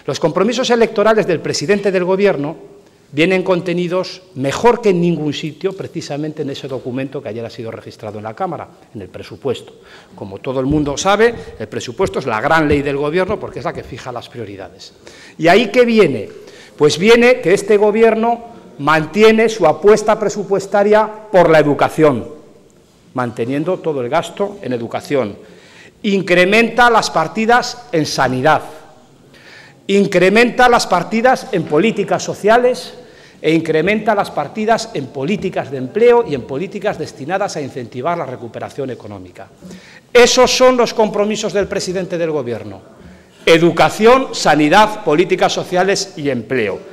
Los compromisos electorales del presidente del Gobierno vienen contenidos mejor que en ningún sitio, precisamente en ese documento que ayer ha sido registrado en la Cámara, en el presupuesto. Como todo el mundo sabe, el presupuesto es la gran ley del Gobierno porque es la que fija las prioridades. ¿Y ahí qué viene? Pues viene que este Gobierno mantiene su apuesta presupuestaria por la educación, manteniendo todo el gasto en educación. Incrementa las partidas en sanidad, incrementa las partidas en políticas sociales e incrementa las partidas en políticas de empleo y en políticas destinadas a incentivar la recuperación económica. Esos son los compromisos del presidente del Gobierno: educación, sanidad, políticas sociales y empleo.